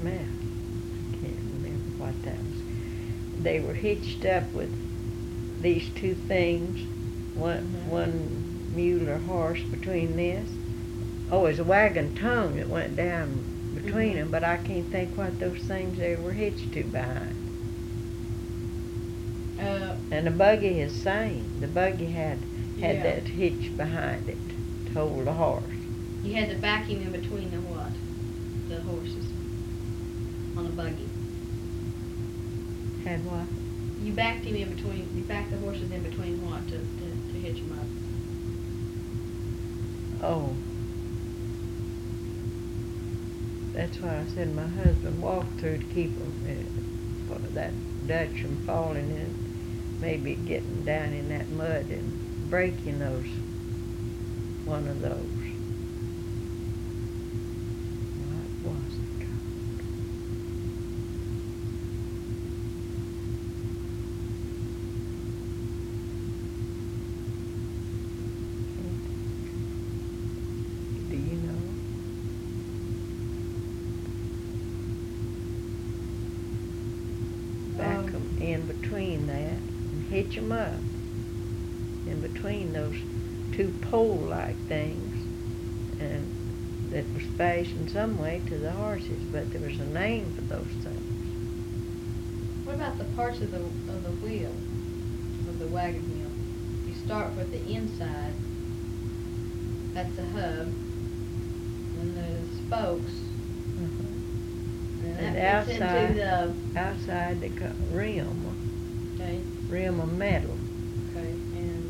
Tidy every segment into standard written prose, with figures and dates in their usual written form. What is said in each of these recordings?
Well, can't remember what that was. They were hitched up with these two things, one mule or horse between this. Oh, it was a wagon tongue that went down between them, but I can't think what those things they were hitched to behind. And the buggy is same. The buggy had Yeah. that hitch behind it to hold the horse. You had to back him in between the what? The horses. On the buggy. Had what? You backed him in between, you backed the horses in between what to hitch him up? Oh. That's why I said my husband walked through to keep them, for that Dutch from falling in, maybe getting down in that mud and breaking one of those. What was it called? Do you know? Back 'em in between that and hitch 'em up in between those two pole-like things, and that was fastened some way to the horses, but there was a name for those things. What about the parts of the wheel of the wagon wheel? You start with the inside. That's the hub. And the spokes. And that fits into the outside the rim. Okay. Rim of metal. Okay. And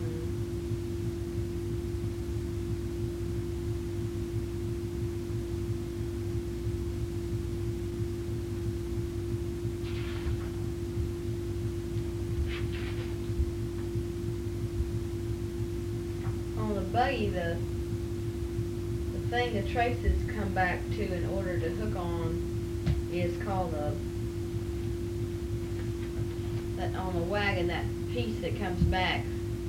on the buggy, the thing the traces come back to in order to hook on is called that on the wagon, that piece that comes back.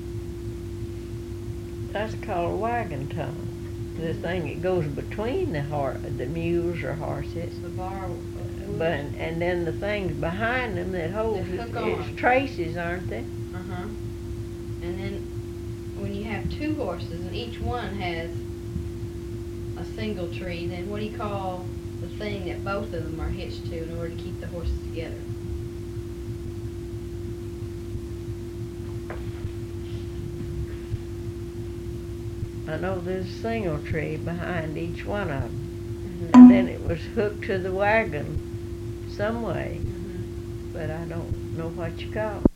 That's called a wagon tongue. The thing that goes between the mules or horses. The bar. But and then the things behind them that hold it's traces, aren't they? Uh-huh. And then when you have two horses and each one has a single tree, then what do you call the thing that both of them are hitched to in order to keep the horses together? I know there's a single tree behind each one of them. And then it was hooked to the wagon some way, but I don't know what you call it.